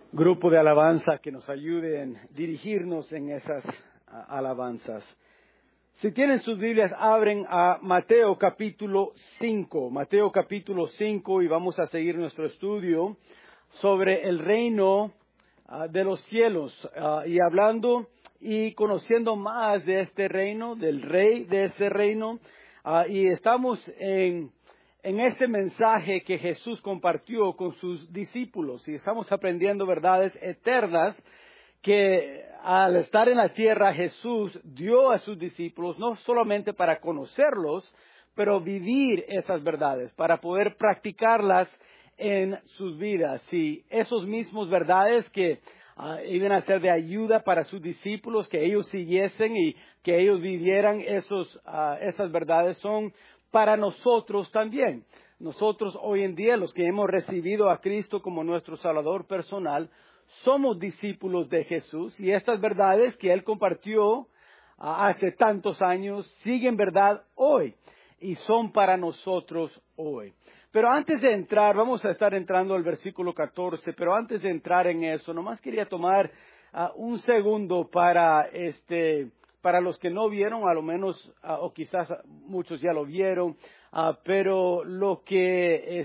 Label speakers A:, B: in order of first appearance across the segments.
A: grupo de alabanza que nos ayude en dirigirnos en esas alabanzas. Si tienen sus Biblias, abren a Mateo capítulo 5. Mateo capítulo 5 y vamos a seguir nuestro estudio sobre el reino de los cielos y hablando y conociendo más de este reino, del rey de ese reino. Y estamos en este mensaje que Jesús compartió con sus discípulos y estamos aprendiendo verdades eternas que al estar en la tierra Jesús dio a sus discípulos no solamente para conocerlos, pero vivir esas verdades, para poder practicarlas en sus vidas. Y esos mismos verdades que iban a ser de ayuda para sus discípulos, que ellos siguiesen y que ellos vivieran esas verdades son para nosotros también. Nosotros hoy en día, los que hemos recibido a Cristo como nuestro Salvador personal, somos discípulos de Jesús y estas verdades que Él compartió hace tantos años siguen verdad hoy y son para nosotros hoy. Pero antes de entrar, vamos a estar entrando al versículo 14, pero antes de entrar en eso, nomás quería tomar un segundo para los que no vieron, a lo menos, o quizás muchos ya lo vieron, pero lo que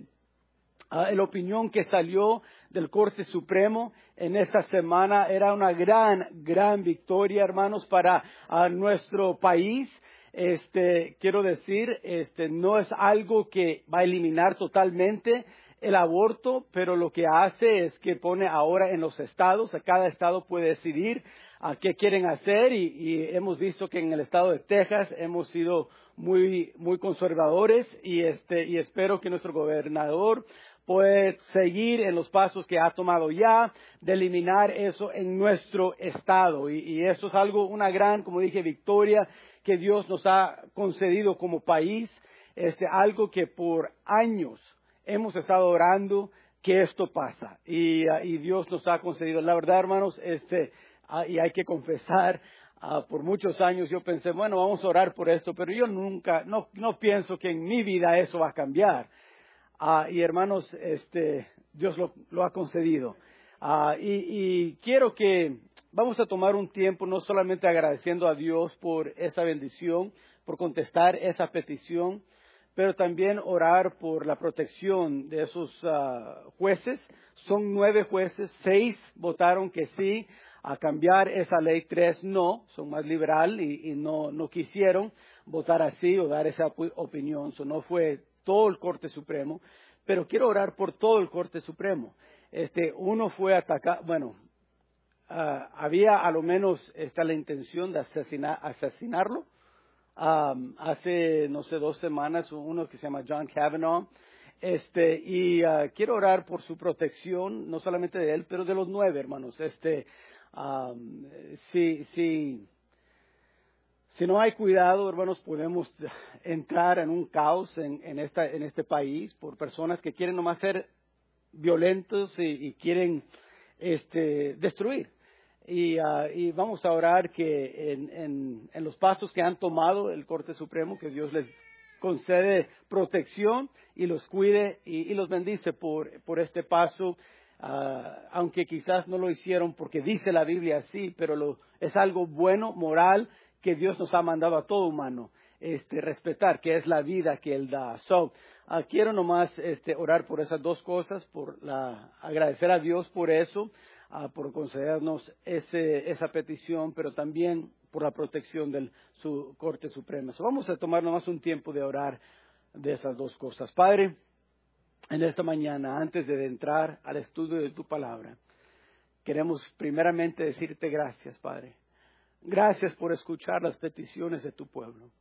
A: la opinión que salió del Corte Supremo en esta semana era una gran victoria, hermanos, para nuestro país. Quiero decir, no es algo que va a eliminar totalmente el aborto, pero lo que hace es que pone ahora en los estados, cada estado puede decidir qué quieren hacer y hemos visto que en el estado de Texas hemos sido muy conservadores y espero que nuestro gobernador puede seguir en los pasos que ha tomado ya de eliminar eso en nuestro estado y eso es una gran, como dije, victoria que Dios nos ha concedido como país, algo que por años hemos estado orando que esto pasa y Dios nos ha concedido. La verdad, hermanos, y hay que confesar, por muchos años yo pensé, bueno, vamos a orar por esto, pero yo no pienso que en mi vida eso va a cambiar. Y hermanos, Dios lo ha concedido. Y quiero que vamos a tomar un tiempo no solamente agradeciendo a Dios por esa bendición, por contestar esa petición, pero también orar por la protección de esos jueces. Son 9 jueces, 6 votaron que sí a cambiar esa ley, 3 no, son más liberal y no quisieron votar así o dar esa opinión. Eso no fue todo el Corte Supremo, pero quiero orar por todo el Corte Supremo. Uno fue atacado, había a lo menos la intención de asesinarlo. Hace, 2 semanas, uno que se llama John Kavanaugh, quiero orar por su protección, no solamente de él, pero de los 9 hermanos. Si no hay cuidado, hermanos, podemos entrar en un caos en este país por personas que quieren nomás ser violentos y quieren destruir. Y vamos a orar que en los pasos que han tomado el Corte Supremo, que Dios les concede protección y los cuide y los bendice por este paso, aunque quizás no lo hicieron porque dice la Biblia así, pero es algo bueno, moral, que Dios nos ha mandado a todo humano respetar, que es la vida que Él da. Quiero nomás orar por esas 2 cosas, agradecer a Dios por eso, por concedernos esa petición, pero también por la protección de su Corte Suprema. Vamos a tomar nomás un tiempo de orar de esas 2 cosas. Padre, en esta mañana, antes de entrar al estudio de tu palabra, queremos primeramente decirte gracias, Padre. Gracias por escuchar las peticiones de tu pueblo.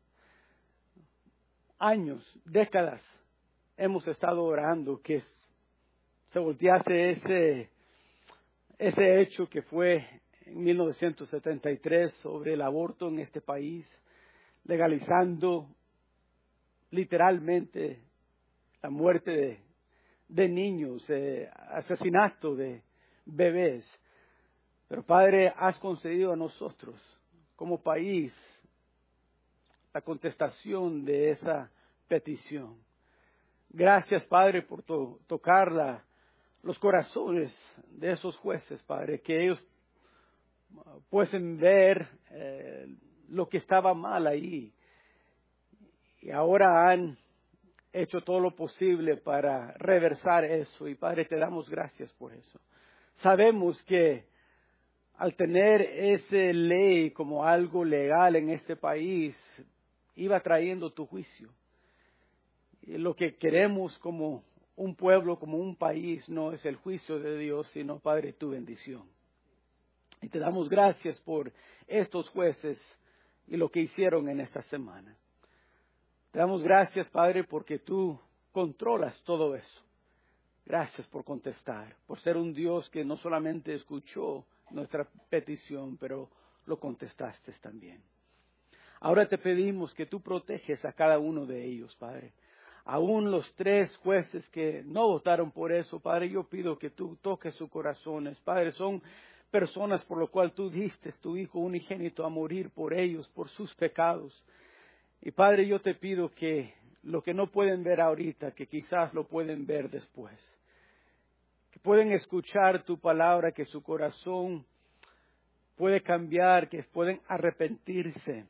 A: Años, décadas, hemos estado orando que se voltease ese hecho que fue en 1973 sobre el aborto en este país, legalizando literalmente la muerte de niños, asesinato de bebés. Pero Padre, has concedido a nosotros como país la contestación de esa petición. Gracias, Padre, por tocar los corazones de esos jueces, Padre, que ellos pueden ver lo que estaba mal ahí. Y ahora han hecho todo lo posible para reversar eso. Y Padre, te damos gracias por eso. Sabemos que al tener esa ley como algo legal en este país, iba trayendo tu juicio. Y lo que queremos como un pueblo, como un país, no es el juicio de Dios, sino, Padre, tu bendición. Y te damos gracias por estos jueces y lo que hicieron en esta semana. Te damos gracias, Padre, porque tú controlas todo eso. Gracias por contestar, por ser un Dios que no solamente escuchó nuestra petición, pero lo contestaste también. Ahora te pedimos que tú proteges a cada uno de ellos, Padre. Aún los 3 jueces que no votaron por eso, Padre, yo pido que tú toques sus corazones. Padre, son personas por lo cual tú diste tu Hijo unigénito a morir por ellos, por sus pecados. Y Padre, yo te pido que lo que no pueden ver ahorita, que quizás lo pueden ver después. Que pueden escuchar tu palabra, que su corazón puede cambiar, que pueden arrepentirse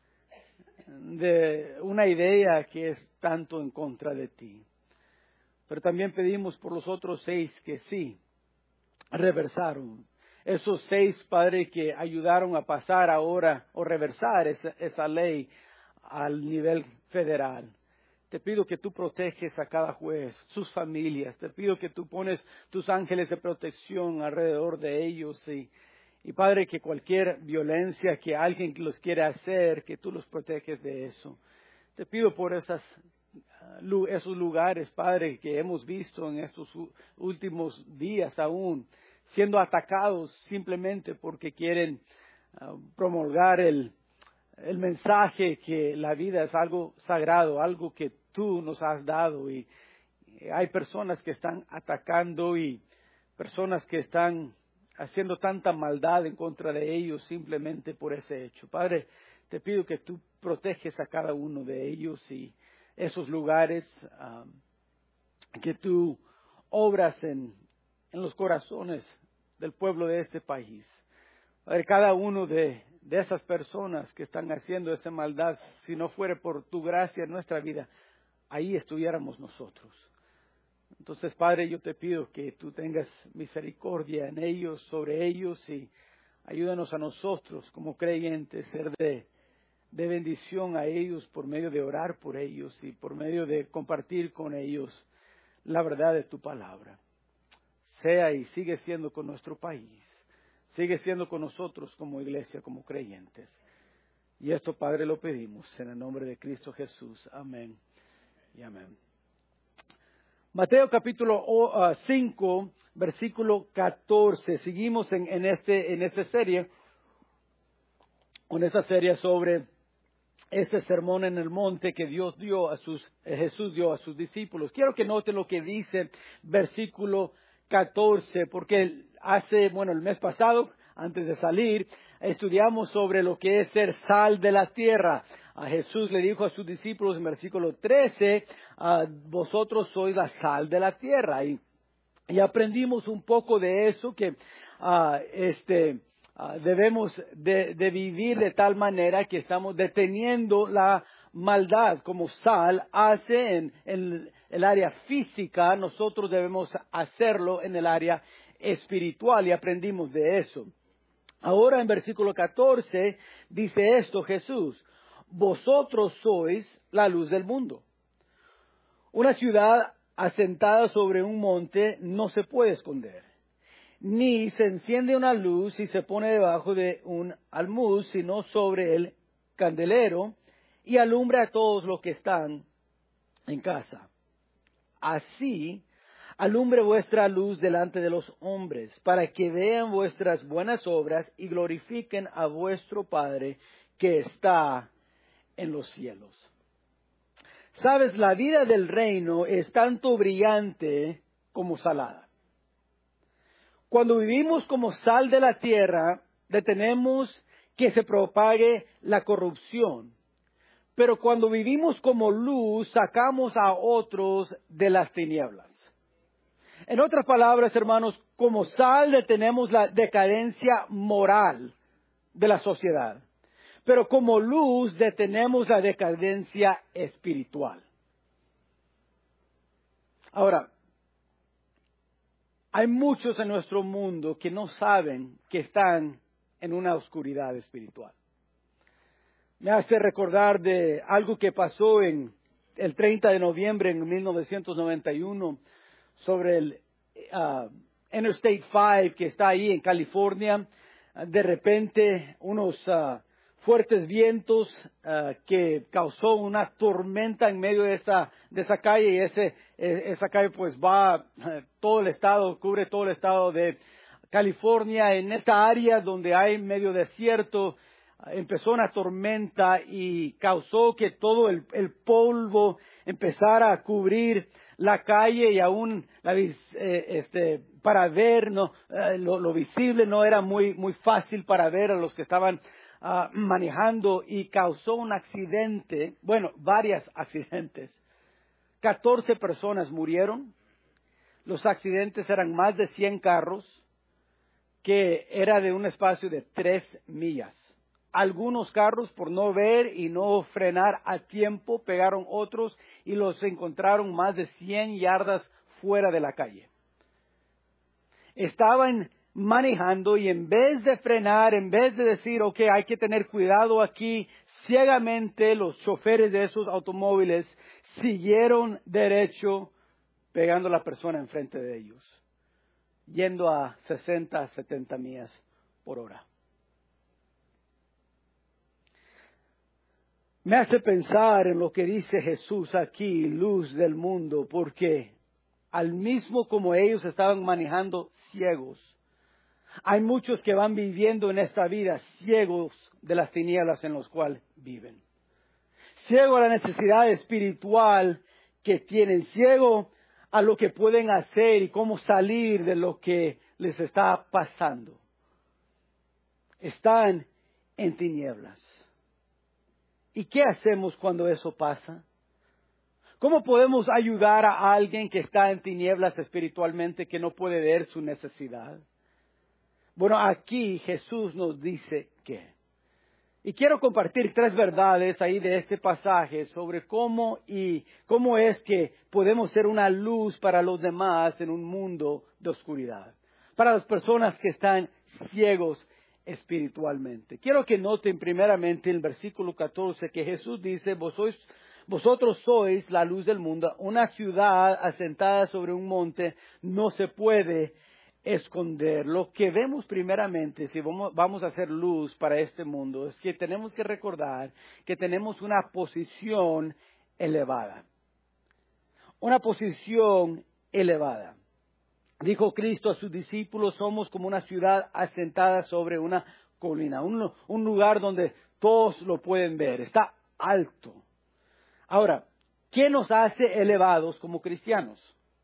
A: de una idea que es tanto en contra de ti. Pero también pedimos por los otros 6 que sí, reversaron. Esos 6, Padre, que ayudaron a pasar ahora o reversar esa ley al nivel federal. Te pido que tú proteges a cada juez, sus familias. Te pido que tú pones tus ángeles de protección alrededor de ellos. Y Padre, que cualquier violencia que alguien los quiera hacer, que tú los proteges de eso. Te pido por esos lugares, Padre, que hemos visto en estos últimos días aún, siendo atacados simplemente porque quieren promulgar el mensaje que la vida es algo sagrado, algo que tú nos has dado. Y hay personas que están atacando y personas que están haciendo tanta maldad en contra de ellos simplemente por ese hecho. Padre, te pido que tú proteges a cada uno de ellos y esos lugares, que tú obras en los corazones del pueblo de este país. Padre, cada uno de esas personas que están haciendo esa maldad, si no fuera por tu gracia en nuestra vida, ahí estuviéramos nosotros. Entonces, Padre, yo te pido que tú tengas misericordia en ellos, sobre ellos, y ayúdanos a nosotros como creyentes ser de bendición a ellos por medio de orar por ellos y por medio de compartir con ellos la verdad de tu palabra. Sea y sigue siendo con nuestro país, sigue siendo con nosotros como iglesia, como creyentes. Y esto, Padre, lo pedimos en el nombre de Cristo Jesús. Amén y amén. Mateo capítulo 5, versículo 14. Seguimos en esta serie, con esta serie sobre este sermón en el monte que Jesús dio a sus discípulos. Quiero que noten lo que dice versículo 14, porque el mes pasado, antes de salir, estudiamos sobre lo que es ser sal de la tierra. A Jesús le dijo a sus discípulos en versículo 13, vosotros sois la sal de la tierra. Y aprendimos un poco de eso, que debemos de vivir de tal manera que estamos deteniendo la maldad como sal hace en el área física. Nosotros debemos hacerlo en el área espiritual y aprendimos de eso. Ahora en versículo 14 dice esto Jesús: vosotros sois la luz del mundo. Una ciudad asentada sobre un monte no se puede esconder, ni se enciende una luz y se pone debajo de un almud, sino sobre el candelero, y alumbra a todos los que están en casa. Así alumbre vuestra luz delante de los hombres, para que vean vuestras buenas obras y glorifiquen a vuestro Padre que está en los cielos. Sabes, la vida del reino es tanto brillante como salada. Cuando vivimos como sal de la tierra, detenemos que se propague la corrupción. Pero cuando vivimos como luz, sacamos a otros de las tinieblas. En otras palabras, hermanos, como sal detenemos la decadencia moral de la sociedad, pero como luz detenemos la decadencia espiritual. Ahora, hay muchos en nuestro mundo que no saben que están en una oscuridad espiritual. Me hace recordar de algo que pasó en el 30 de noviembre en 1991 sobre el Interstate 5 que está ahí en California. De repente unos fuertes vientos que causó una tormenta en medio de esa calle, y esa calle pues va todo el estado, cubre todo el estado de California. En esta área donde hay medio desierto, empezó una tormenta y causó que todo el polvo empezara a cubrir la calle, y aún para ver lo visible no era muy fácil para ver a los que estaban manejando, y causó un accidente, varios accidentes. 14 personas murieron. Los accidentes eran más de 100 carros, que era de un espacio de 3 millas. Algunos carros, por no ver y no frenar a tiempo, pegaron otros y los encontraron más de 100 yardas fuera de la calle. Estaban manejando y en vez de frenar, en vez de decir, ok, hay que tener cuidado aquí, ciegamente los choferes de esos automóviles siguieron derecho, pegando a la persona enfrente de ellos, yendo a 60, 70 millas por hora. Me hace pensar en lo que dice Jesús aquí, luz del mundo, porque al mismo como ellos estaban manejando ciegos, hay muchos que van viviendo en esta vida ciegos de las tinieblas en las cuales viven. Ciego a la necesidad espiritual que tienen, ciego a lo que pueden hacer y cómo salir de lo que les está pasando. Están en tinieblas. ¿Y qué hacemos cuando eso pasa? ¿Cómo podemos ayudar a alguien que está en tinieblas espiritualmente, que no puede ver su necesidad? Bueno, aquí Jesús nos dice qué. Y quiero compartir 3 verdades ahí de este pasaje sobre cómo es que podemos ser una luz para los demás en un mundo de oscuridad. Para las personas que están ciegos espiritualmente. Quiero que noten primeramente en el versículo 14 que Jesús dice, vosotros sois la luz del mundo. Una ciudad asentada sobre un monte no se puede esconder. Lo que vemos primeramente, si vamos a hacer luz para este mundo, es que tenemos que recordar que tenemos una posición elevada. Una posición elevada. Dijo Cristo a sus discípulos, somos como una ciudad asentada sobre una colina, un lugar donde todos lo pueden ver, está alto. Ahora, ¿qué nos hace elevados como cristianos?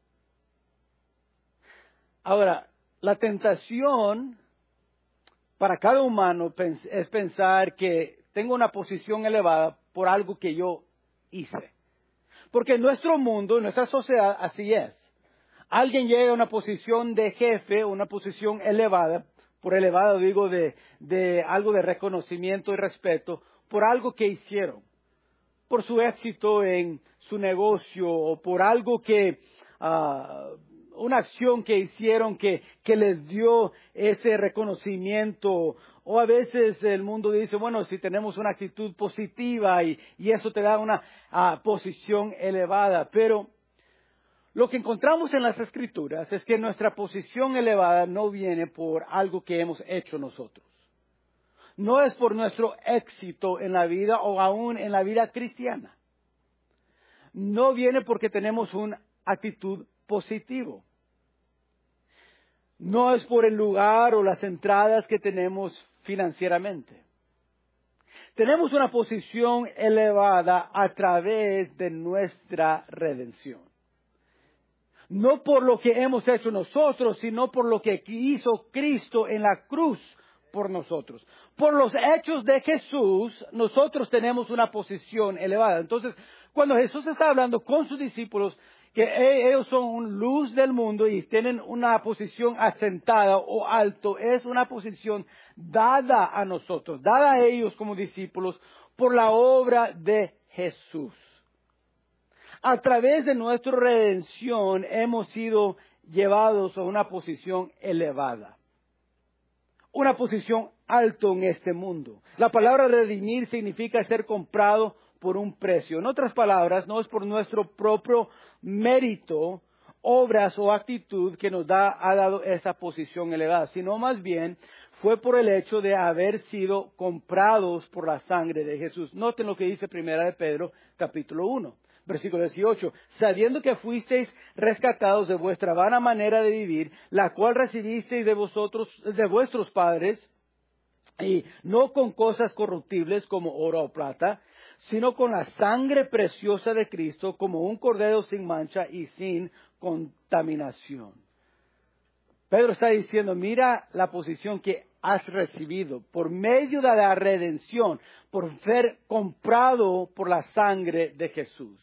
A: Ahora, la tentación para cada humano es pensar que tengo una posición elevada por algo que yo hice. Porque en nuestro mundo, en nuestra sociedad, así es. Alguien llega a una posición de jefe, una posición elevada, por elevado digo de algo de reconocimiento y respeto, por algo que hicieron, por su éxito en su negocio o por algo que, una acción que hicieron que les dio ese reconocimiento. O a veces el mundo dice, bueno, si tenemos una actitud positiva y eso te da una posición elevada, pero lo que encontramos en las Escrituras es que nuestra posición elevada no viene por algo que hemos hecho nosotros. No es por nuestro éxito en la vida o aún en la vida cristiana. No viene porque tenemos una actitud positiva. No es por el lugar o las entradas que tenemos financieramente. Tenemos una posición elevada a través de nuestra redención. No por lo que hemos hecho nosotros, sino por lo que hizo Cristo en la cruz por nosotros. Por los hechos de Jesús, nosotros tenemos una posición elevada. Entonces, cuando Jesús está hablando con sus discípulos que ellos son luz del mundo y tienen una posición asentada o alto, es una posición dada a nosotros, dada a ellos como discípulos por la obra de Jesús. A través de nuestra redención hemos sido llevados a una posición elevada, una posición alto en este mundo. La palabra redimir significa ser comprado por un precio. En otras palabras, no es por nuestro propio mérito, obras o actitud que nos ha dado esa posición elevada, sino más bien fue por el hecho de haber sido comprados por la sangre de Jesús. Noten lo que dice Primera de Pedro, capítulo 1. Versículo 18, sabiendo que fuisteis rescatados de vuestra vana manera de vivir, la cual recibisteis de vuestros padres, y no con cosas corruptibles como oro o plata, sino con la sangre preciosa de Cristo, como un cordero sin mancha y sin contaminación. Pedro está diciendo, mira la posición que has recibido por medio de la redención, por ser comprado por la sangre de Jesús.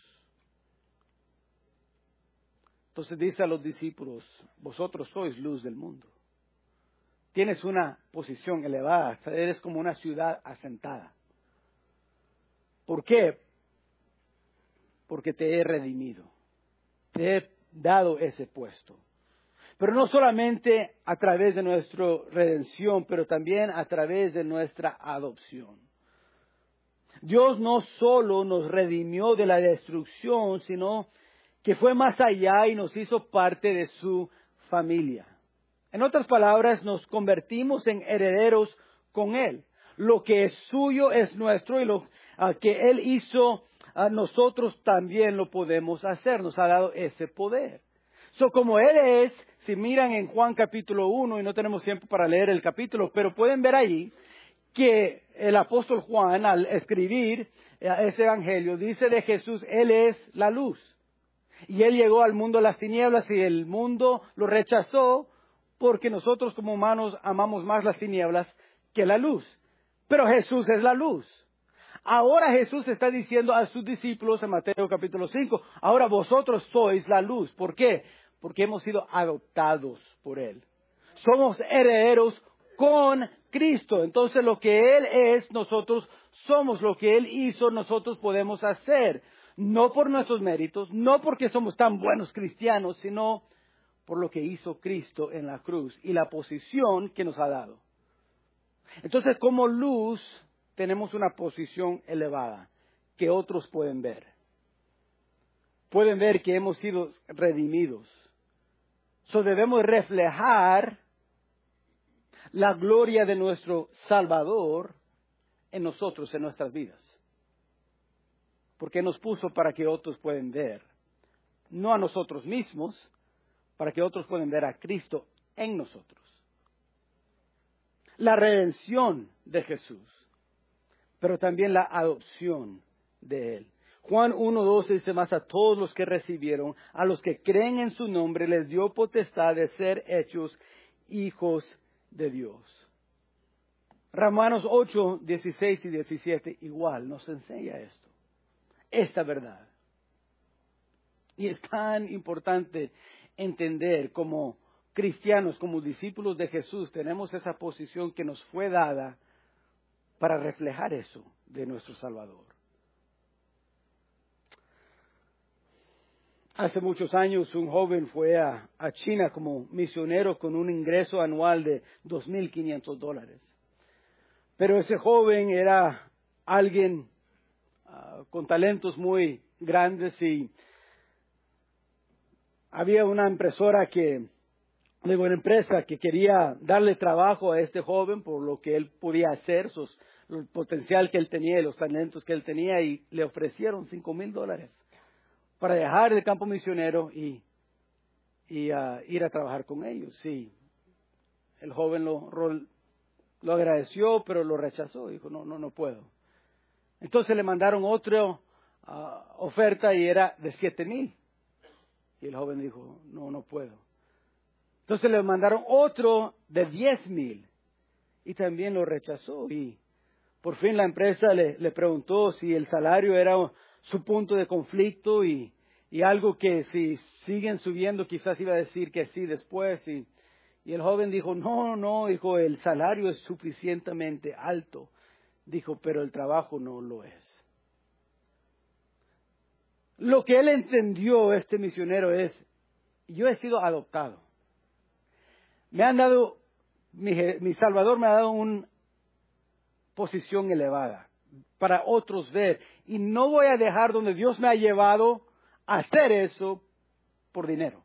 A: Entonces dice a los discípulos, vosotros sois luz del mundo. Tienes una posición elevada, eres como una ciudad asentada. ¿Por qué? Porque te he redimido, te he dado ese puesto. Pero no solamente a través de nuestra redención, pero también a través de nuestra adopción. Dios no solo nos redimió de la destrucción, sino que fue más allá y nos hizo parte de su familia. En otras palabras, nos convertimos en herederos con Él. Lo que es suyo es nuestro y lo que Él hizo a nosotros también lo podemos hacer. Nos ha dado ese poder. Como Él es, si miran en Juan capítulo 1, y no tenemos tiempo para leer el capítulo, pero pueden ver ahí que el apóstol Juan, al escribir ese evangelio, dice de Jesús, Él es la luz. Y Él llegó al mundo de las tinieblas y el mundo lo rechazó porque nosotros como humanos amamos más las tinieblas que la luz. Pero Jesús es la luz. Ahora Jesús está diciendo a sus discípulos en Mateo capítulo 5, ahora vosotros sois la luz. ¿Por qué? Porque hemos sido adoptados por Él. Somos herederos con Cristo. Entonces lo que Él es, nosotros somos. Lo que Él hizo, nosotros podemos hacer. No por nuestros méritos, no porque somos tan buenos cristianos, sino por lo que hizo Cristo en la cruz y la posición que nos ha dado. Entonces, como luz, tenemos una posición elevada que otros pueden ver. Pueden ver que hemos sido redimidos. Debemos reflejar la gloria de nuestro Salvador en nosotros, en nuestras vidas. Porque nos puso para que otros puedan ver. No a nosotros mismos, para que otros puedan ver a Cristo en nosotros. La redención de Jesús, pero también la adopción de Él. Juan 1:12 dice más, a todos los que recibieron, a los que creen en su nombre, les dio potestad de ser hechos hijos de Dios. Romanos 8:16 y 17 igual nos enseña esto, esta verdad. Y es tan importante entender como cristianos, como discípulos de Jesús, tenemos esa posición que nos fue dada para reflejar eso de nuestro Salvador. Hace muchos años un joven fue a China como misionero con un ingreso anual de $2,500. Pero ese joven era alguien con talentos muy grandes y había una empresa que quería darle trabajo a este joven por lo que él podía hacer, el potencial que él tenía y los talentos que él tenía, y le ofrecieron $5,000 para dejar el campo misionero y ir a trabajar con ellos. Sí, el joven lo agradeció, pero lo rechazó. Dijo, no puedo. Entonces le mandaron otra oferta y era de $7,000. Y el joven dijo, no puedo. Entonces le mandaron otro de $10,000 y también lo rechazó. Y por fin la empresa le preguntó si el salario era su punto de conflicto y Y algo que si siguen subiendo quizás iba a decir que sí después. Y el joven dijo, no, dijo, el salario es suficientemente alto. Dijo, pero el trabajo no lo es. Lo que él entendió, este misionero, es, yo he sido adoptado. Me han dado, mi Salvador me ha dado una posición elevada para otros ver. Y no voy a dejar donde Dios me ha llevado a hacer eso por dinero.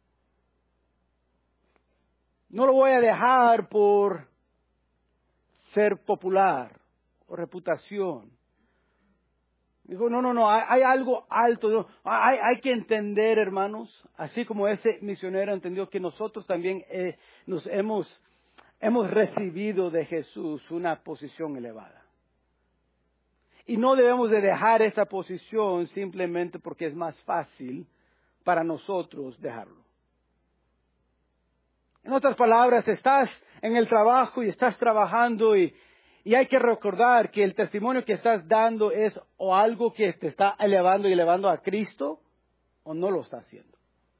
A: No lo voy a dejar por ser popular o reputación. Dijo, no, hay algo alto. ¿No? Hay que entender, hermanos, así como ese misionero entendió que nosotros también nos hemos recibido de Jesús una posición elevada. Y no debemos de dejar esa posición simplemente porque es más fácil para nosotros dejarlo. En otras palabras, estás en el trabajo y estás trabajando y hay que recordar que el testimonio que estás dando es o algo que te está elevando y elevando a Cristo o no lo está haciendo.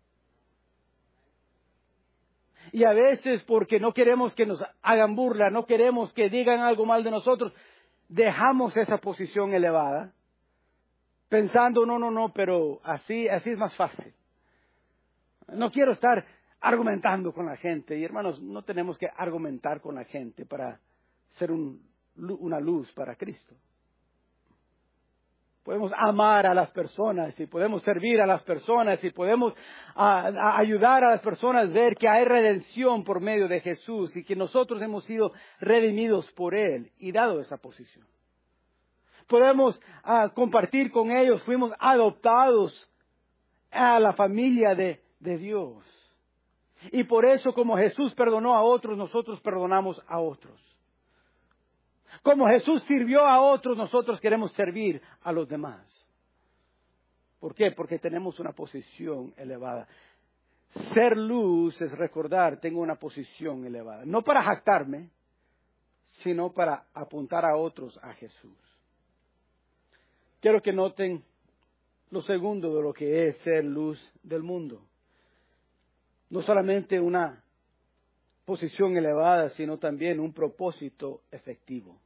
A: Y a veces porque no queremos que nos hagan burla, no queremos que digan algo mal de nosotros, dejamos esa posición elevada pensando, no, pero así es más fácil. No quiero estar argumentando con la gente. Y hermanos, no tenemos que argumentar con la gente para ser una luz para Cristo. Podemos amar a las personas y podemos servir a las personas y podemos ayudar a las personas a ver que hay redención por medio de Jesús y que nosotros hemos sido redimidos por Él y dado esa posición. Podemos compartir con ellos, fuimos adoptados a la familia de Dios. Y por eso, como Jesús perdonó a otros, nosotros perdonamos a otros. Como Jesús sirvió a otros, nosotros queremos servir a los demás. ¿Por qué? Porque tenemos una posición elevada. Ser luz es recordar, tengo una posición elevada. No para jactarme, sino para apuntar a otros a Jesús. Quiero que noten lo segundo de lo que es ser luz del mundo. No solamente una posición elevada, sino también un propósito efectivo.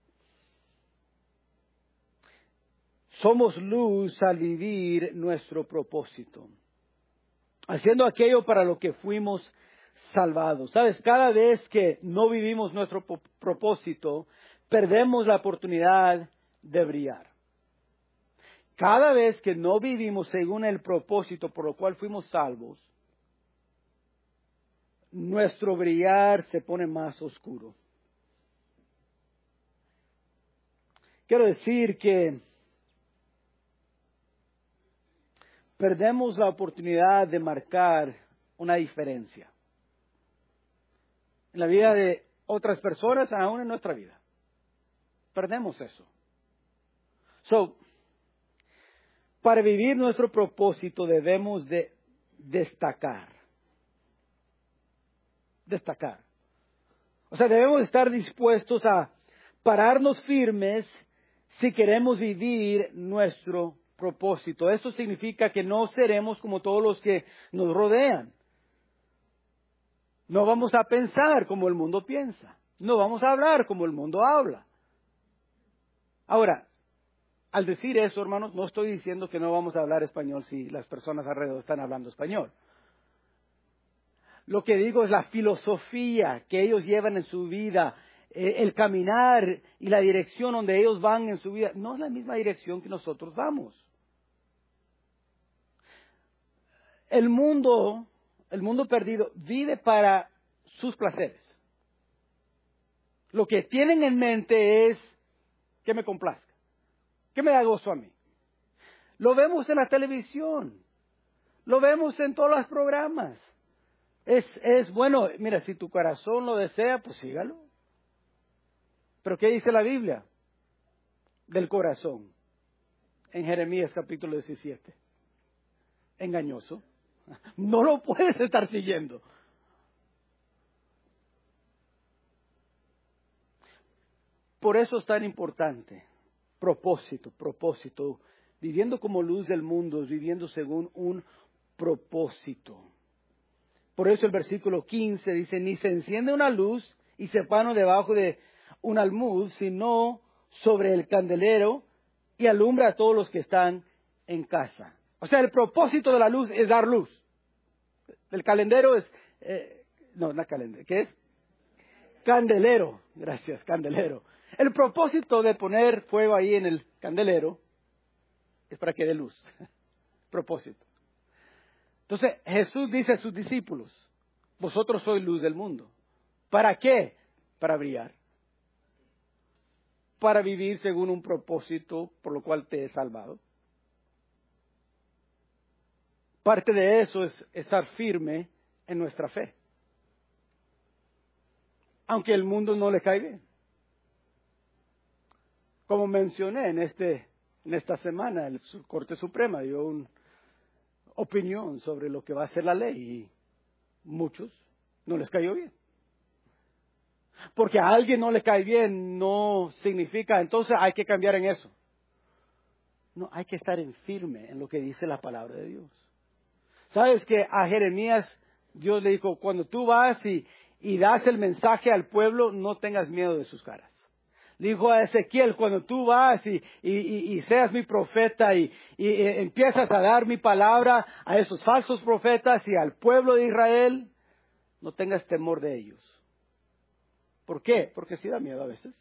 A: Somos luz al vivir nuestro propósito, haciendo aquello para lo que fuimos salvados. ¿Sabes? Cada vez que no vivimos nuestro propósito, perdemos la oportunidad de brillar. Cada vez que no vivimos según el propósito por lo cual fuimos salvos, nuestro brillar se pone más oscuro. Quiero decir que perdemos la oportunidad de marcar una diferencia en la vida de otras personas, aún en nuestra vida. Perdemos eso. Para vivir nuestro propósito debemos de destacar. O sea, debemos estar dispuestos a pararnos firmes si queremos vivir nuestro propósito. Eso significa que no seremos como todos los que nos rodean. No vamos a pensar como el mundo piensa. No vamos a hablar como el mundo habla. Ahora, al decir eso, hermanos, no estoy diciendo que no vamos a hablar español si las personas alrededor están hablando español. Lo que digo es la filosofía que ellos llevan en su vida, el caminar y la dirección donde ellos van en su vida, no es la misma dirección que nosotros vamos. El mundo perdido vive para sus placeres. Lo que tienen en mente es que me complazca, que me da gozo a mí. Lo vemos en la televisión, lo vemos en todos los programas. Es bueno, mira, si tu corazón lo desea, pues sígalo. Pero ¿qué dice la Biblia? Del corazón. En Jeremías capítulo 17. Engañoso. No lo puedes estar siguiendo. Por eso es tan importante. Propósito. Viviendo como luz del mundo es viviendo según un propósito. Por eso el versículo 15 dice, ni se enciende una luz y se pone debajo de un almud, sino sobre el candelero y alumbra a todos los que están en casa. O sea, el propósito de la luz es dar luz. El calendero es, no calendero, ¿qué es? Candelero, gracias, candelero. El propósito de poner fuego ahí en el candelero es para que dé luz. Propósito. Entonces Jesús dice a sus discípulos, vosotros sois luz del mundo. ¿Para qué? Para brillar. Para vivir según un propósito por lo cual te he salvado. Parte de eso es estar firme en nuestra fe. Aunque el mundo no le cae bien. Como mencioné en esta semana, la Corte Suprema dio una opinión sobre lo que va a ser la ley y muchos no les cayó bien. Porque a alguien no le cae bien no significa, entonces hay que cambiar en eso. No, hay que estar en firme en lo que dice la palabra de Dios. ¿Sabes que a Jeremías Dios le dijo, cuando tú vas y das el mensaje al pueblo, no tengas miedo de sus caras? Le dijo a Ezequiel, cuando tú vas y seas mi profeta y empiezas a dar mi palabra a esos falsos profetas y al pueblo de Israel, no tengas temor de ellos. ¿Por qué? Porque sí da miedo a veces.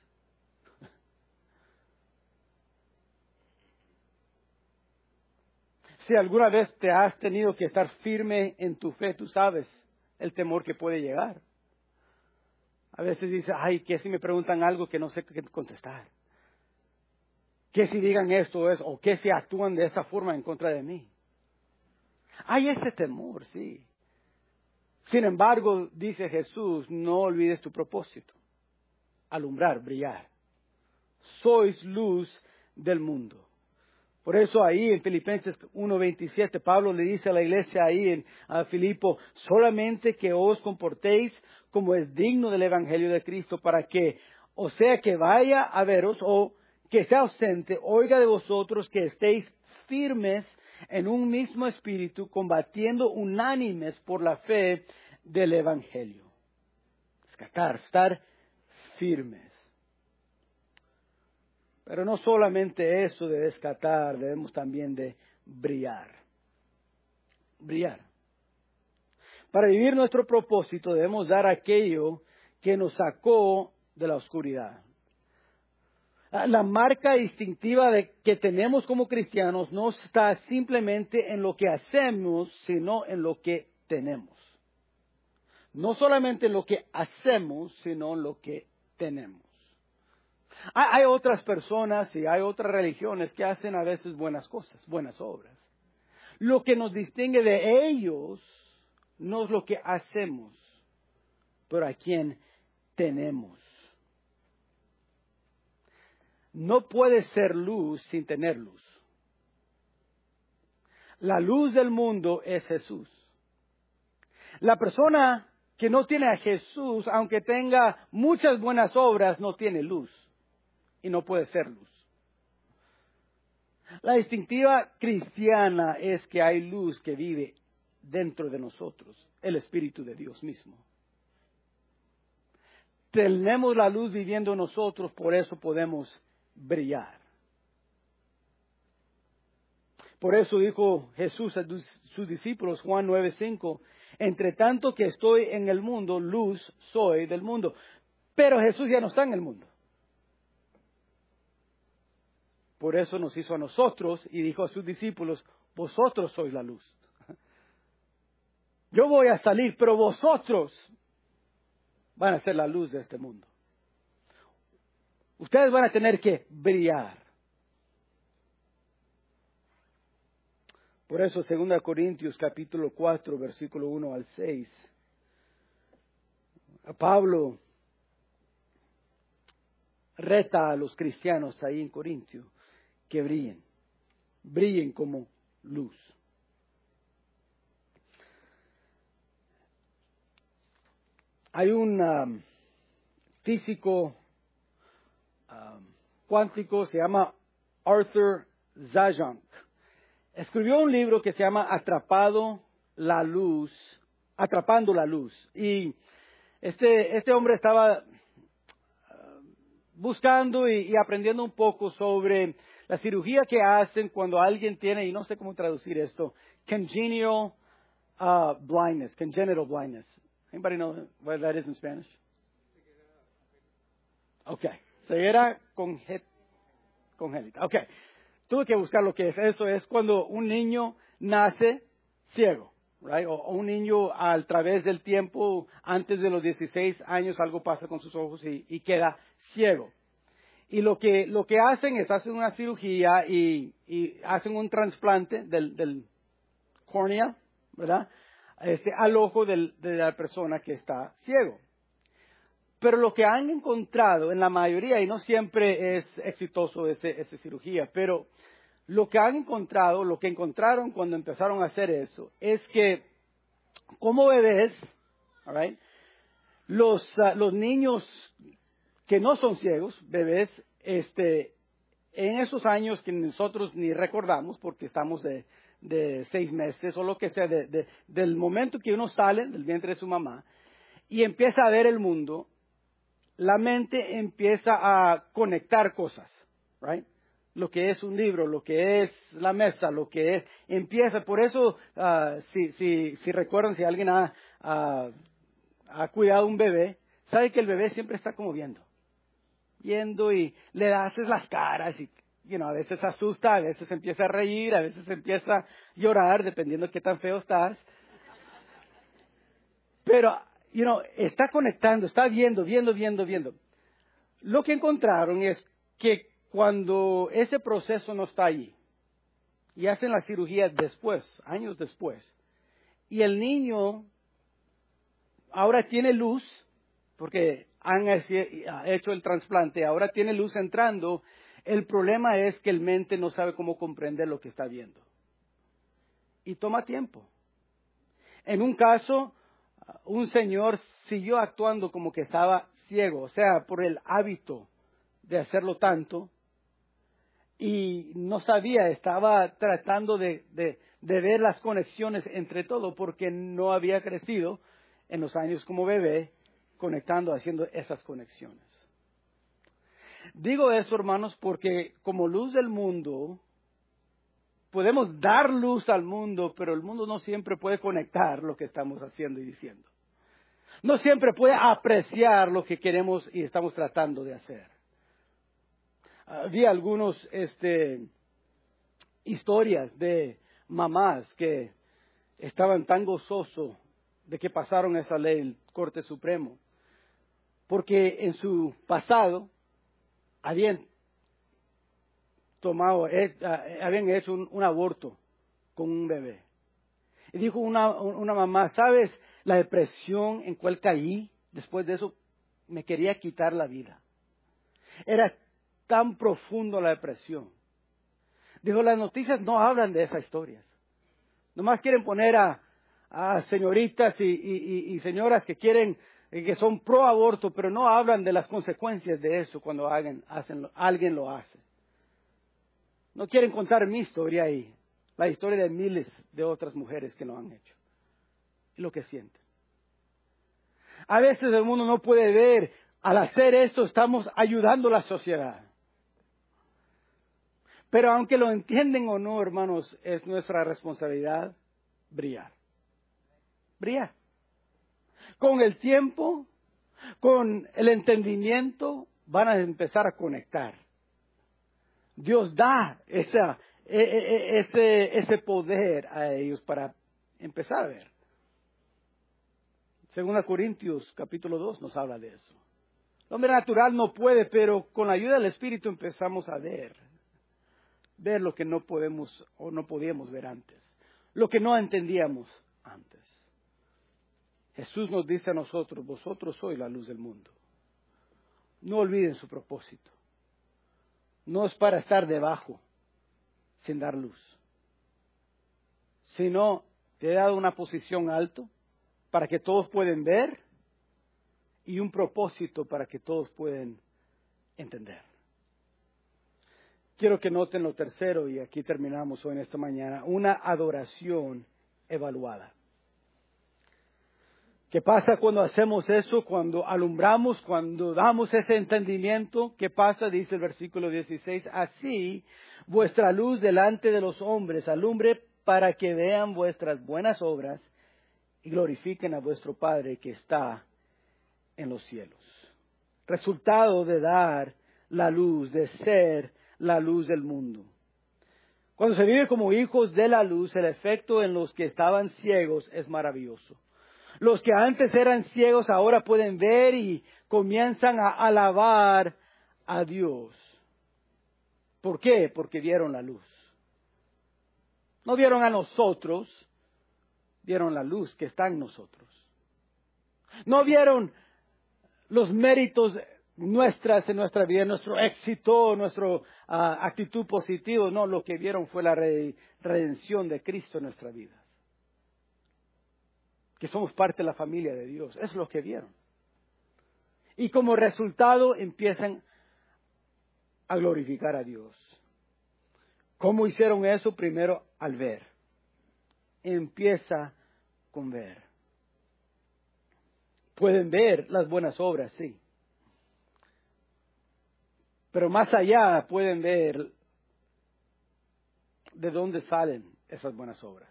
A: Si alguna vez te has tenido que estar firme en tu fe, tú sabes el temor que puede llegar. A veces dices, ay, ¿qué si me preguntan algo que no sé qué contestar? ¿Qué si digan esto o eso? ¿O qué si actúan de esta forma en contra de mí? Hay ese temor, sí. Sin embargo, dice Jesús, no olvides tu propósito. Alumbrar, brillar. Sois luz del mundo. Por eso ahí en Filipenses 1:27, Pablo le dice a la iglesia ahí a Filipo, solamente que os comportéis como es digno del Evangelio de Cristo, para que, o sea que vaya a veros o que sea ausente, oiga de vosotros que estéis firmes en un mismo espíritu, combatiendo unánimes por la fe del Evangelio. Estar firmes. Pero no solamente eso de descatar, debemos también de brillar. Brillar. Para vivir nuestro propósito debemos dar aquello que nos sacó de la oscuridad. La marca distintiva que tenemos como cristianos no está simplemente en lo que hacemos, sino en lo que tenemos. No solamente en lo que hacemos, sino en lo que tenemos. Hay otras personas y hay otras religiones que hacen a veces buenas cosas, buenas obras. Lo que nos distingue de ellos no es lo que hacemos, pero a quién tenemos. No puede ser luz sin tener luz. La luz del mundo es Jesús. La persona que no tiene a Jesús, aunque tenga muchas buenas obras, no tiene luz. Y no puede ser luz. La distintiva cristiana es que hay luz que vive dentro de nosotros, el Espíritu de Dios mismo. Tenemos la luz viviendo en nosotros, por eso podemos brillar. Por eso dijo Jesús a sus discípulos, Juan 9:5, entre tanto que estoy en el mundo, luz soy del mundo. Pero Jesús ya no está en el mundo. Por eso nos hizo a nosotros y dijo a sus discípulos, vosotros sois la luz. Yo voy a salir, pero vosotros van a ser la luz de este mundo. Ustedes van a tener que brillar. Por eso 2 Corintios capítulo 4, versículo 1 al 6. Pablo reta a los cristianos ahí en Corintio que brillen como luz. Hay un físico cuántico, se llama Arthur Zajanc. Escribió un libro que se llama Atrapando la Luz. Y este hombre estaba buscando y aprendiendo un poco sobre la cirugía que hacen cuando alguien tiene, y no sé cómo traducir esto, congenital blindness. Anybody know what that is in Spanish? Okay, ceguera congénita. Okay, tuve que buscar lo que es. Eso es cuando un niño nace ciego, right? O un niño a través del tiempo, antes de los 16 años, algo pasa con sus ojos y queda ciego. Y lo que hacen es hacen una cirugía y hacen un trasplante del córnea, ¿verdad? Al ojo de la persona que está ciego. Pero lo que han encontrado en la mayoría, y no siempre es exitoso esa cirugía, pero lo que encontraron cuando empezaron a hacer eso, es que como bebés, all right, los niños que no son ciegos, bebés, en esos años que nosotros ni recordamos, porque estamos de 6 meses o lo que sea, del momento que uno sale del vientre de su mamá y empieza a ver el mundo, la mente empieza a conectar cosas, right? Lo que es un libro, lo que es la mesa, lo que es, empieza, por eso, si recuerdan, si alguien ha cuidado a un bebé, sabe que el bebé siempre está como viendo y le haces las caras y, a veces se asusta, a veces empieza a reír, a veces empieza a llorar, dependiendo de qué tan feo estás. Pero, está conectando, está viendo. Lo que encontraron es que cuando ese proceso no está ahí, y hacen la cirugía después, años después, y el niño ahora tiene luz, porque han hecho el trasplante, ahora tiene luz entrando, el problema es que el mente no sabe cómo comprender lo que está viendo. Y toma tiempo. En un caso, un señor siguió actuando como que estaba ciego, o sea, por el hábito de hacerlo tanto, y no sabía, estaba tratando de ver las conexiones entre todo, porque no había crecido en los años como bebé, haciendo esas conexiones. Digo eso, hermanos, porque como luz del mundo, podemos dar luz al mundo, pero el mundo no siempre puede conectar lo que estamos haciendo y diciendo. No siempre puede apreciar lo que queremos y estamos tratando de hacer. Había algunos historias de mamás que estaban tan gozosos de que pasaron esa ley, el Corte Supremo, porque en su pasado habían hecho un aborto con un bebé. Y dijo una mamá, ¿sabes la depresión en cual caí? Después de eso me quería quitar la vida. Era tan profundo la depresión. Dijo, las noticias no hablan de esas historias. Nomás quieren poner a señoritas y señoras que son pro aborto, pero no hablan de las consecuencias de eso cuando alguien lo hace. No quieren contar mi historia ahí, la historia de miles de otras mujeres que lo han hecho y lo que sienten. A veces el mundo no puede ver, al hacer esto estamos ayudando a la sociedad. Pero aunque lo entienden o no, hermanos, es nuestra responsabilidad brillar. Brillar. Con el tiempo, con el entendimiento, van a empezar a conectar. Dios da ese poder a ellos para empezar a ver. 2 Corintios capítulo 2 nos habla de eso. El hombre natural no puede, pero con la ayuda del Espíritu empezamos a ver lo que no podemos o no podíamos ver antes, lo que no entendíamos antes. Jesús nos dice a nosotros, vosotros sois la luz del mundo. No olviden su propósito. No es para estar debajo sin dar luz, sino te he dado una posición alta para que todos puedan ver y un propósito para que todos puedan entender. quiero que noten lo tercero, y aquí terminamos hoy en esta mañana, una adoración evaluada. ¿Qué pasa cuando hacemos eso? Cuando alumbramos, cuando damos ese entendimiento. ¿Qué pasa? Dice el versículo 16. Así vuestra luz delante de los hombres alumbre para que vean vuestras buenas obras y glorifiquen a vuestro Padre que está en los cielos. Resultado de dar la luz, de ser la luz del mundo. Cuando se vive como hijos de la luz, el efecto en los que estaban ciegos es maravilloso. Los que antes eran ciegos ahora pueden ver y comienzan a alabar a Dios. ¿Por qué? Porque vieron la luz. No vieron a nosotros, vieron la luz que está en nosotros. No vieron los méritos nuestras en nuestra vida, nuestro éxito, nuestra actitud positiva. No, lo que vieron fue la redención de Cristo en nuestra vida. Que somos parte de la familia de Dios. Es lo que vieron. Y como resultado empiezan a glorificar a Dios. ¿Cómo hicieron eso? Primero al ver. Empieza con ver. Pueden ver las buenas obras, sí. Pero más allá pueden ver de dónde salen esas buenas obras.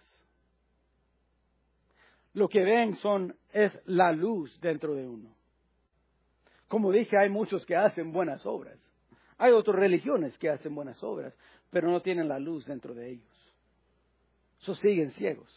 A: Lo que ven es la luz dentro de uno. Como dije, hay muchos que hacen buenas obras. Hay otras religiones que hacen buenas obras, pero no tienen la luz dentro de ellos. Eso siguen ciegos.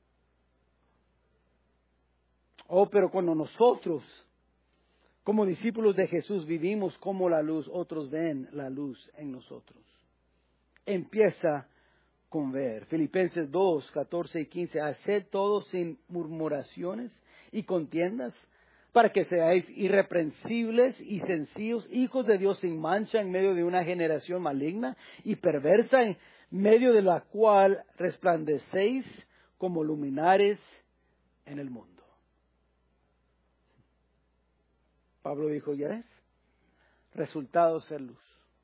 A: Pero cuando nosotros, como discípulos de Jesús, vivimos como la luz, otros ven la luz en nosotros. Empieza con ver. Filipenses 2, 14 y 15. Haced todo sin murmuraciones y contiendas, para que seáis irreprensibles y sencillos, hijos de Dios sin mancha en medio de una generación maligna y perversa, en medio de la cual resplandecéis como luminares en el mundo. Pablo dijo, ¿ya ves? Resultado ser luz.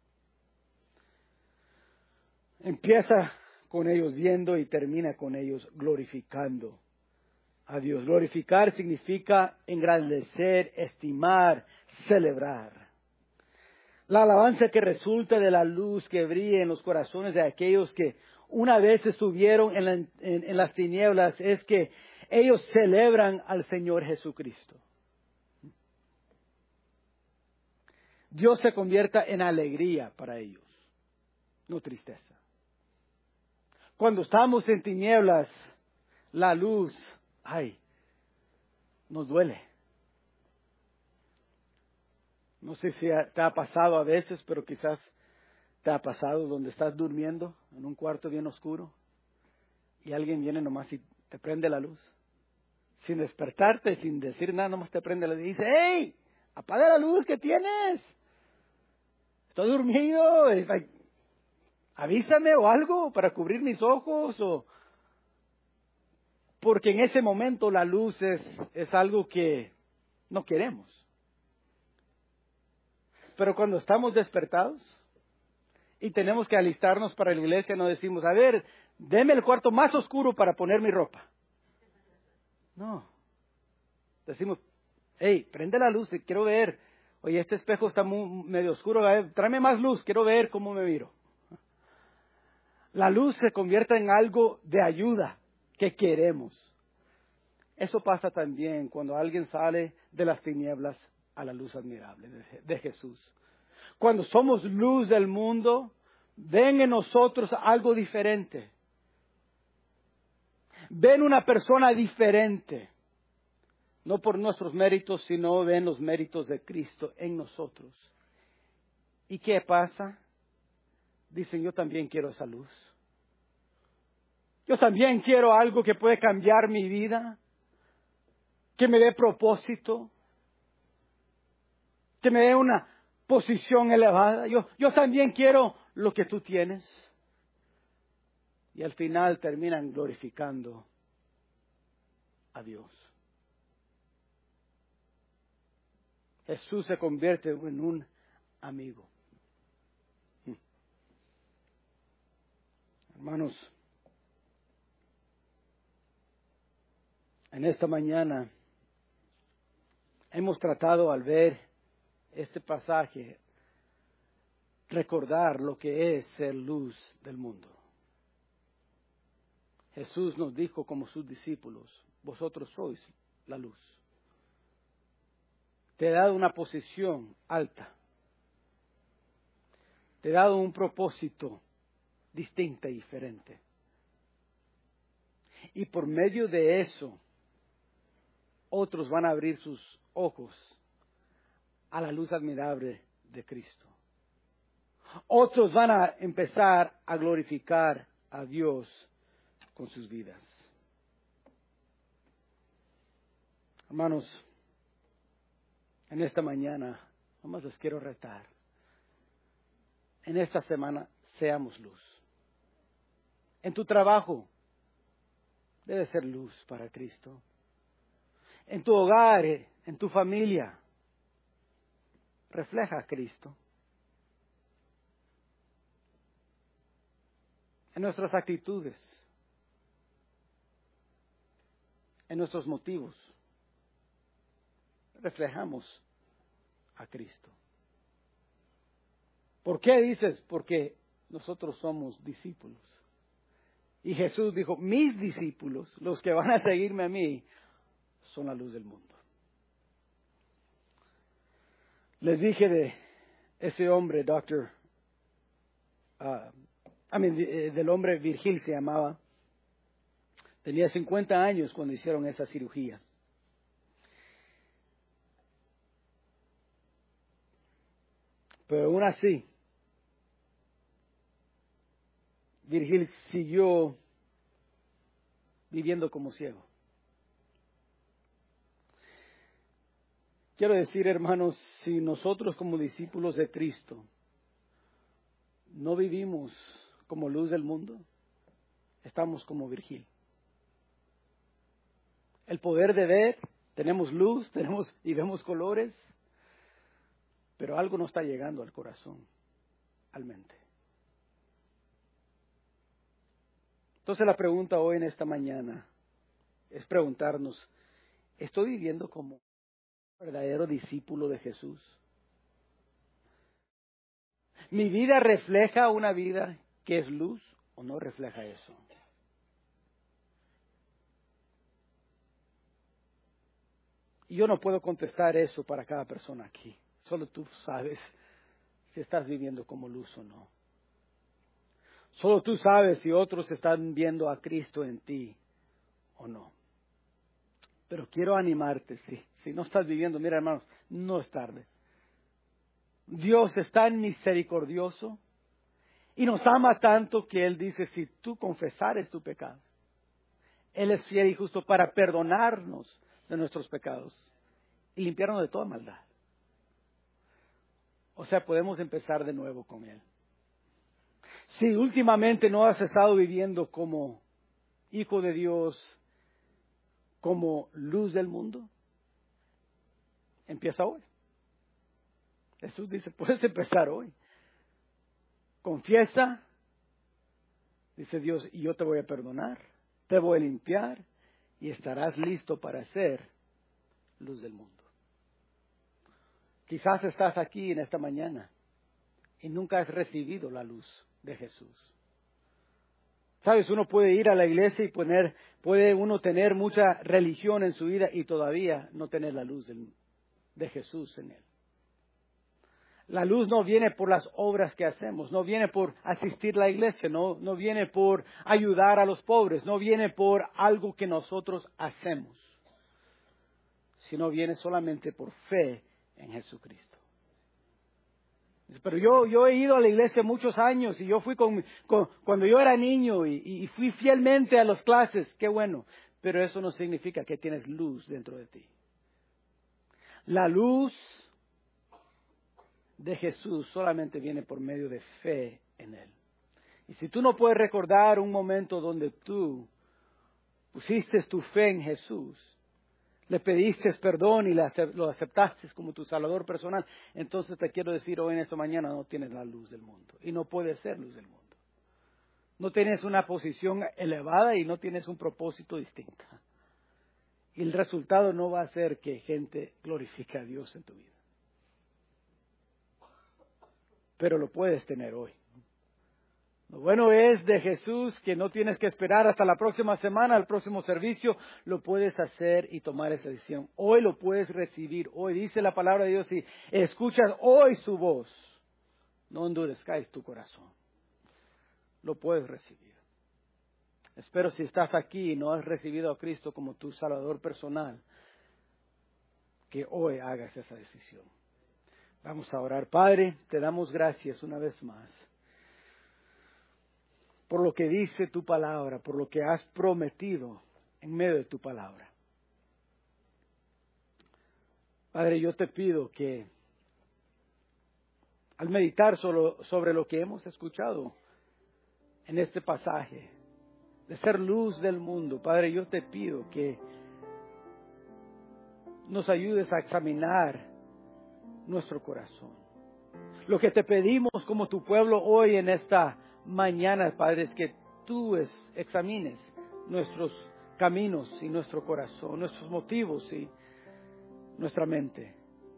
A: Empieza con ellos viendo y termina con ellos glorificando a Dios. Glorificar significa engrandecer, estimar, celebrar. La alabanza que resulta de la luz que brilla en los corazones de aquellos que una vez estuvieron en las tinieblas es que ellos celebran al Señor Jesucristo. Dios se convierta en alegría para ellos, no tristeza. Cuando estamos en tinieblas, la luz, nos duele. No sé si te ha pasado a veces, pero quizás te ha pasado donde estás durmiendo en un cuarto bien oscuro y alguien viene nomás y te prende la luz. Sin despertarte, sin decir nada, nomás te prende la luz y dice, ¡hey! Apaga la luz que tienes. Estoy dormido. Avísame o algo para cubrir mis ojos. Porque en ese momento la luz es algo que no queremos. Pero cuando estamos despertados y tenemos que alistarnos para la iglesia, no decimos, a ver, deme el cuarto más oscuro para poner mi ropa. No. Decimos, hey, prende la luz, quiero ver. Oye, este espejo está medio oscuro, tráeme más luz, quiero ver cómo me miro. La luz se convierte en algo de ayuda que queremos. Eso pasa también cuando alguien sale de las tinieblas a la luz admirable de Jesús. Cuando somos luz del mundo, ven en nosotros algo diferente. Ven una persona diferente. No por nuestros méritos, sino ven los méritos de Cristo en nosotros. ¿Y qué pasa? Dicen, yo también quiero esa luz. Yo también quiero algo que puede cambiar mi vida, que me dé propósito, que me dé una posición elevada. Yo también quiero lo que tú tienes. Y al final terminan glorificando a Dios. Jesús se convierte en un amigo. Hermanos, en esta mañana hemos tratado al ver este pasaje recordar lo que es ser luz del mundo. Jesús nos dijo como sus discípulos, vosotros sois la luz. Te he dado una posición alta. Te he dado un propósito distinto y diferente. Y por medio de eso, otros van a abrir sus ojos a la luz admirable de Cristo. Otros van a empezar a glorificar a Dios con sus vidas. Hermanos, en esta mañana, nomás les quiero retar. En esta semana, seamos luz. En tu trabajo, debe ser luz para Cristo. En tu hogar, en tu familia, refleja a Cristo. En nuestras actitudes, en nuestros motivos, reflejamos a Cristo. ¿Por qué dices? Porque nosotros somos discípulos. Y Jesús dijo, mis discípulos, los que van a seguirme a mí, son la luz del mundo. Les dije de ese hombre, del hombre Virgil se llamaba. Tenía 50 años cuando hicieron esa cirugía. Pero aún así, Virgil siguió viviendo como ciego. Quiero decir, hermanos, si nosotros como discípulos de Cristo no vivimos como luz del mundo, estamos como Virgil. El poder de ver, tenemos luz, y vemos colores, pero algo no está llegando al corazón, al mente. Entonces la pregunta hoy en esta mañana es preguntarnos, ¿estoy viviendo como verdadero discípulo de Jesús? ¿Mi vida refleja una vida que es luz o no refleja eso? Y yo no puedo contestar eso para cada persona aquí. Solo tú sabes si estás viviendo como luz o no. Solo tú sabes si otros están viendo a Cristo en ti o no. Pero quiero animarte, si no estás viviendo, mira hermanos, no es tarde. Dios es tan misericordioso y nos ama tanto que Él dice, si tú confesares tu pecado, Él es fiel y justo para perdonarnos de nuestros pecados y limpiarnos de toda maldad. O sea, podemos empezar de nuevo con Él. Si últimamente no has estado viviendo como hijo de Dios, como luz del mundo, empieza hoy. Jesús dice, puedes empezar hoy. Confiesa, dice Dios, y yo te voy a perdonar, te voy a limpiar y estarás listo para ser luz del mundo. Quizás estás aquí en esta mañana y nunca has recibido la luz de Jesús. Sabes, uno puede ir a la iglesia y puede uno tener mucha religión en su vida y todavía no tener la luz de Jesús en él. La luz no viene por las obras que hacemos, no viene por asistir a la iglesia, no viene por ayudar a los pobres, no viene por algo que nosotros hacemos, sino viene solamente por fe en Jesucristo. Pero yo he ido a la iglesia muchos años y yo fui cuando yo era niño y fui fielmente a las clases, qué bueno, pero eso no significa que tienes luz dentro de ti. La luz de Jesús solamente viene por medio de fe en Él. Y si tú no puedes recordar un momento donde tú pusiste tu fe en Jesús, le pediste perdón y lo aceptaste como tu Salvador personal, entonces te quiero decir hoy en esta mañana no tienes la luz del mundo y no puedes ser luz del mundo. No tienes una posición elevada y no tienes un propósito distinto. Y el resultado no va a ser que gente glorifique a Dios en tu vida. Pero lo puedes tener hoy. Lo bueno es de Jesús que no tienes que esperar hasta la próxima semana, al próximo servicio. Lo puedes hacer y tomar esa decisión. Hoy lo puedes recibir. Hoy dice la palabra de Dios y escuchas hoy su voz. No endurezcáis tu corazón. Lo puedes recibir. Espero si estás aquí y no has recibido a Cristo como tu Salvador personal, que hoy hagas esa decisión. Vamos a orar. Padre, te damos gracias una vez más por lo que dice tu palabra, por lo que has prometido en medio de tu palabra. Padre, yo te pido que al meditar sobre lo que hemos escuchado en este pasaje, de ser luz del mundo, Padre, yo te pido que nos ayudes a examinar nuestro corazón. Lo que te pedimos como tu pueblo hoy en esta mañana, Padre, es que tú examines nuestros caminos y nuestro corazón, nuestros motivos y nuestra mente.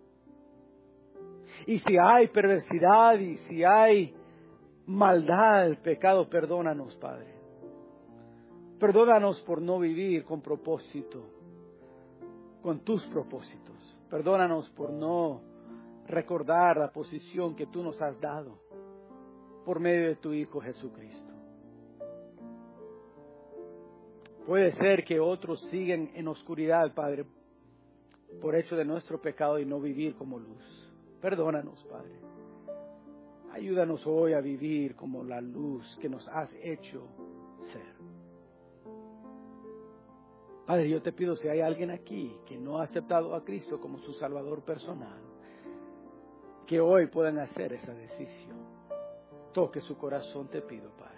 A: Y si hay perversidad y si hay maldad, pecado, perdónanos, Padre. Perdónanos por no vivir con propósito, con tus propósitos. Perdónanos por no recordar la posición que tú nos has dado por medio de tu Hijo Jesucristo. Puede ser que otros siguen en oscuridad, Padre, por hecho de nuestro pecado y no vivir como luz. Perdónanos, Padre. Ayúdanos hoy a vivir como la luz que nos has hecho ser. Padre, yo te pido si hay alguien aquí que no ha aceptado a Cristo como su Salvador personal, que hoy puedan hacer esa decisión. Toque su corazón, te pido, Padre.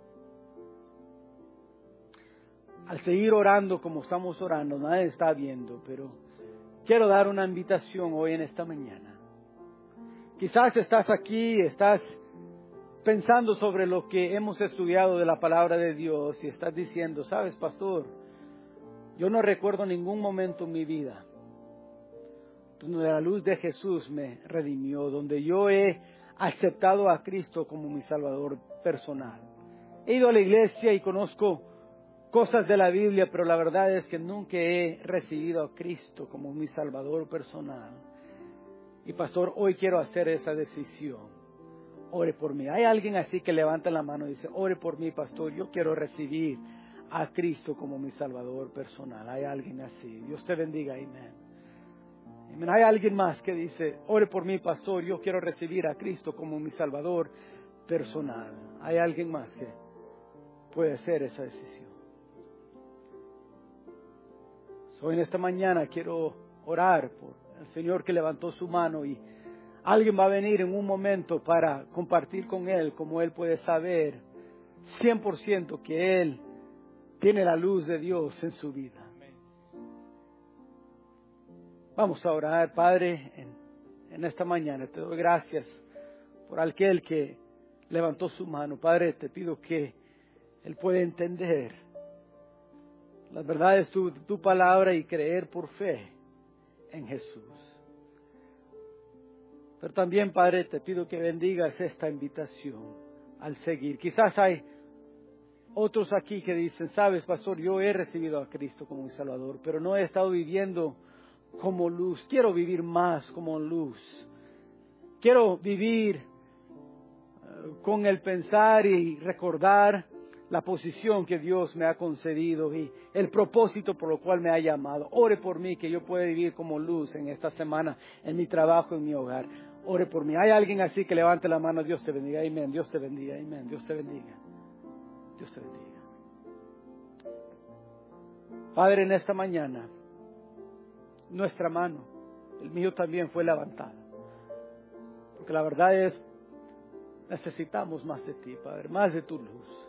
A: Al seguir orando como estamos orando, nadie está viendo, pero quiero dar una invitación hoy en esta mañana. Quizás estás aquí, estás pensando sobre lo que hemos estudiado de la palabra de Dios y estás diciendo, sabes, pastor, yo no recuerdo ningún momento en mi vida donde la luz de Jesús me redimió, donde yo he aceptado a Cristo como mi Salvador personal. He ido a la iglesia y conozco cosas de la Biblia, pero la verdad es que nunca he recibido a Cristo como mi Salvador personal. Y pastor, hoy quiero hacer esa decisión. Ore por mí. Hay alguien así que levanta la mano y dice, ore por mí, pastor, yo quiero recibir a Cristo como mi Salvador personal. Hay alguien así. Dios te bendiga, amén. Amén. Hay alguien más que dice, ore por mí, pastor, yo quiero recibir a Cristo como mi Salvador personal. Hay alguien más que puede hacer esa decisión. Hoy en esta mañana quiero orar por el Señor que levantó su mano y alguien va a venir en un momento para compartir con Él como Él puede saber 100% que Él tiene la luz de Dios en su vida. Vamos a orar, Padre, en esta mañana. Te doy gracias por aquel que levantó su mano. Padre, te pido que Él pueda entender las verdades de tu palabra y creer por fe en Jesús. Pero también, Padre, te pido que bendigas esta invitación al seguir. Quizás hay otros aquí que dicen, sabes, pastor, yo he recibido a Cristo como mi Salvador, pero no he estado viviendo como luz. Quiero vivir más como luz. Quiero vivir con el pensar y recordar la posición que Dios me ha concedido y el propósito por lo cual me ha llamado. Ore por mí que yo pueda vivir como luz en esta semana, en mi trabajo, en mi hogar. Ore por mí. ¿Hay alguien así que levante la mano? Dios te bendiga. Amén. Dios te bendiga. Amén. Dios te bendiga. Dios te bendiga. Padre, en esta mañana, nuestra mano, el mío también fue levantada. Porque la verdad es, necesitamos más de ti, Padre, más de tu luz.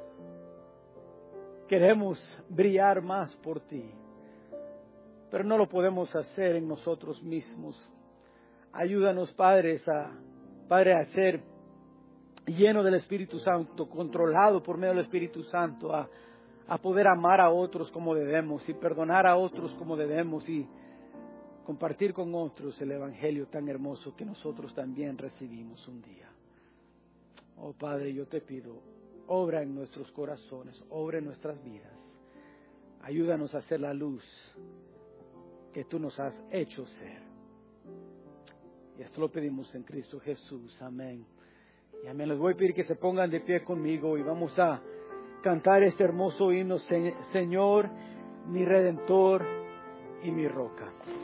A: Queremos brillar más por ti, pero no lo podemos hacer en nosotros mismos. Ayúdanos, Padre, a hacer lleno del Espíritu Santo, controlado por medio del Espíritu Santo, a poder amar a otros como debemos y perdonar a otros como debemos y compartir con otros el Evangelio tan hermoso que nosotros también recibimos un día. Oh Padre, yo te pido, obra en nuestros corazones, obra en nuestras vidas. Ayúdanos a ser la luz que tú nos has hecho ser. Y esto lo pedimos en Cristo Jesús. Amén. Y amén. Les voy a pedir que se pongan de pie conmigo y vamos a cantar este hermoso himno, Señor, mi Redentor y mi roca.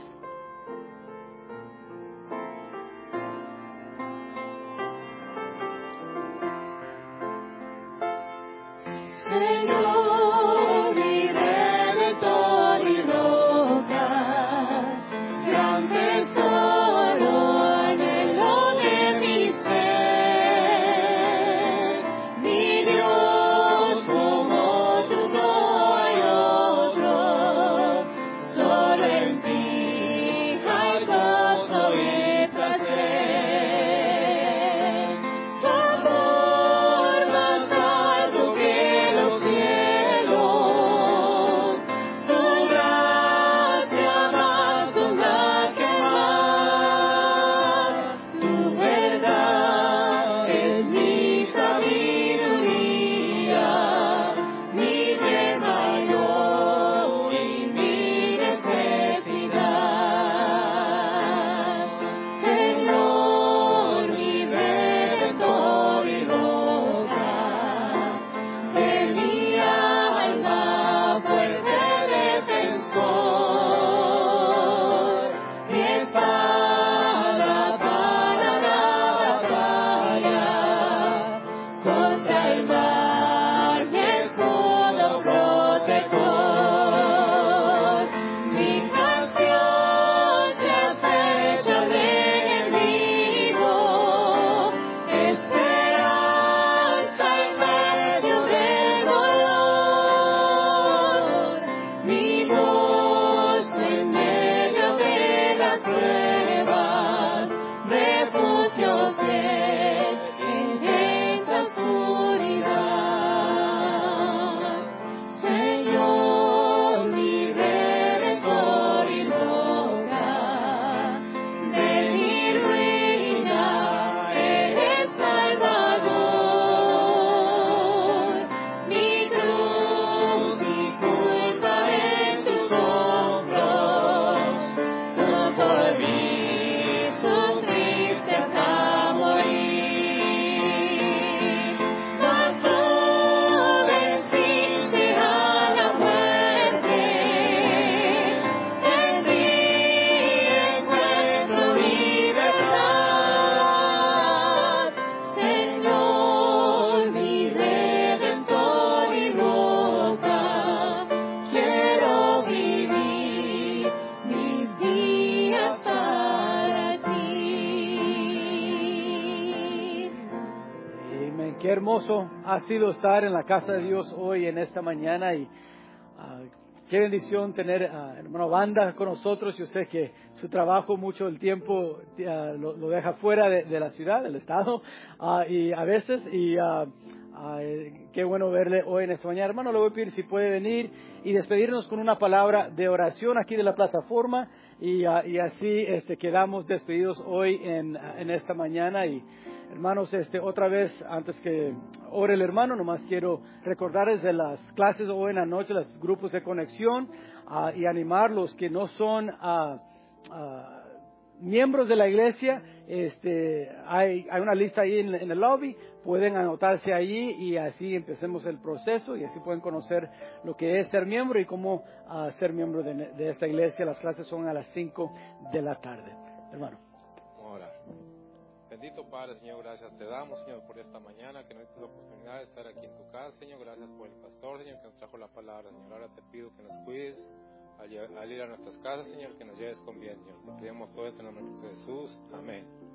B: Señor, mi Redentor y roca, gran tesoro, anhelo de mi ser, mi Dios, como tú no hay otro, solo en ti hay gozo y placer. Tu amor más alto que los cielos, tu gracia más honda que el mar, tu verdad es mi sabiduría, mi bien mayor y mi necesidad. Señor, mi Redentor y roca, de mi alma fuerte defensor, mi espada para la batalla, contra el mar, mi escudo protector, mi canción se acecha al enemigo, esperanza en medio del dolor, mi voz en medio de las pruebas, refugio fiel en esta oscuridad. Señor, mi Redentor y roca, de mi ruina eres Salvador, mi cruz y culpa en tus hombros, tú por mí sufriste hasta morir, mas tú venciste a la muerte, en ti encuentro libertad. Señor, mi Redentor y roca, quiero vivir mis días para ti.
A: Amén. Qué hermoso ha sido estar en la casa de Dios hoy, en esta mañana, y qué bendición tener a hermano Banda con nosotros. Yo sé que su trabajo mucho del tiempo lo deja fuera de la ciudad, del estado, y a veces, qué bueno verle hoy en esta mañana. Hermano, le voy a pedir si puede venir y despedirnos con una palabra de oración aquí de la plataforma, y así quedamos despedidos hoy en esta mañana. Y hermanos, otra vez, antes que ore el hermano, nomás quiero recordarles de las clases hoy en la noche, los grupos de conexión, y animar los que no son miembros de la iglesia. Hay una lista ahí en el lobby, pueden anotarse allí y así empecemos el proceso y así pueden conocer lo que es ser miembro y cómo ser miembro de esta iglesia. Las clases son a las 5 de la tarde. Hermano.
C: Vamos a orar. Bendito Padre, Señor, gracias te damos, Señor, por esta mañana que nos diste la oportunidad de estar aquí en tu casa, Señor. Gracias por el pastor, Señor, que nos trajo la palabra, Señor. Ahora te pido que nos cuides al ir a nuestras casas, Señor, que nos lleves con bien, Señor. Te pedimos todo esto en el nombre de Jesús. Amén.